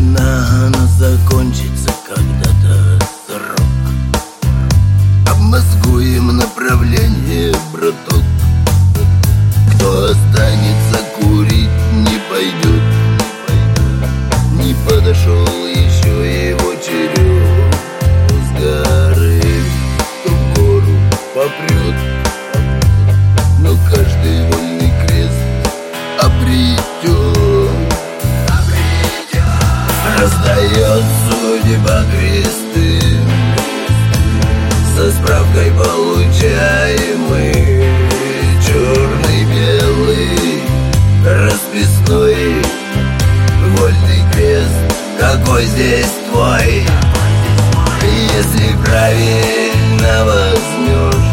война, она закончится когда-то срок. Обмозгуем направление, браток. Кто останется курить, не пойдет. Не подошел еще его черед. С горы то в гору попрет. Но каждый вольный крест обретет. Раздает судьба кресты, со справкой получаемый, черный, белый, расписной, вольный крест. Какой здесь твой? Если правильно возьмешь,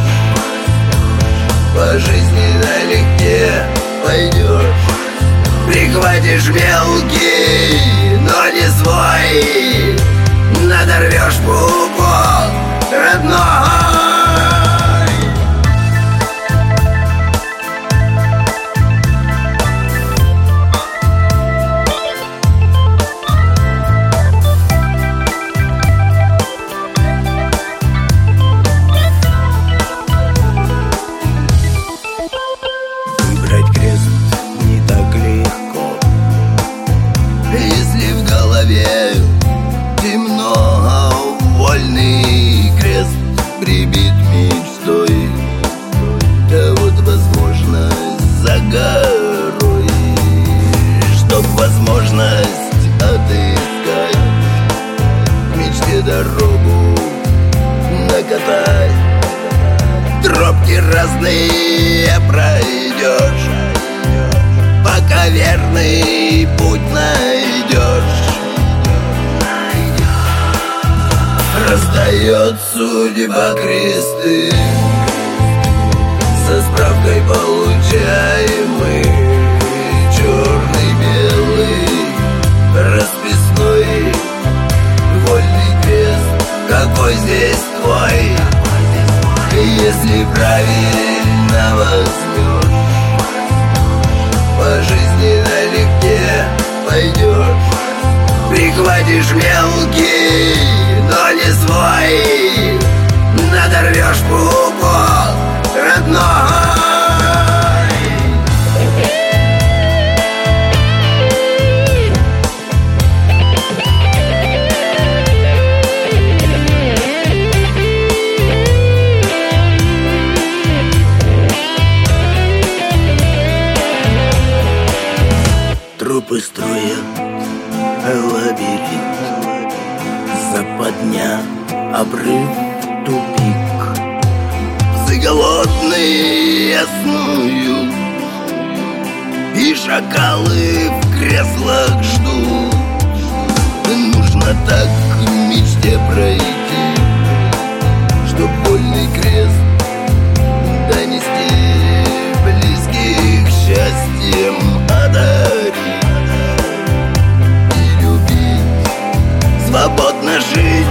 по жизни налегке пойдешь. Прихватишь мелкий, но не свой, надорвешь пупок родной. Выбрать крест не так легко, если в голове темно. Вольный крест прибит мечтой, да вот возможность за горой. Чтоб возможность отыскать, к мечте дорогу накатать. Тропки разные пройдешь, пока верный путь найдешь. Раздает судьба кресты, со справкой получаемый, черный, белый, расписной, вольный крест. Какой здесь твой? Если правильно возьмешь, по жизни налегке пойдешь. Прихватишь мелкий, но не свой, надорвешь пупок родной. Трупы строят лабиринт, западня, обрыв, тупик. Псы голодные снуют, и шакалы в креслах ждут. Нужно так к мечте пройти, чтоб вольный крест донести, близких счастьем одарить. Свободно жить.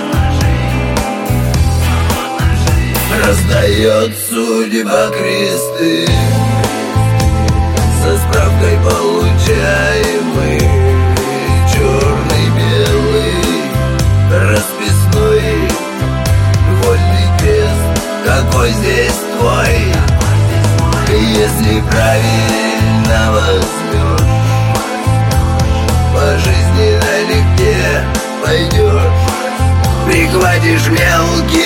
Раздает судьба кресты, со справкой получаемый, черный, белый, расписной, вольный крест. Какой здесь твой? Если правильно возьмешь, по жизни налегке пойдешь. Прихватишь мелкий,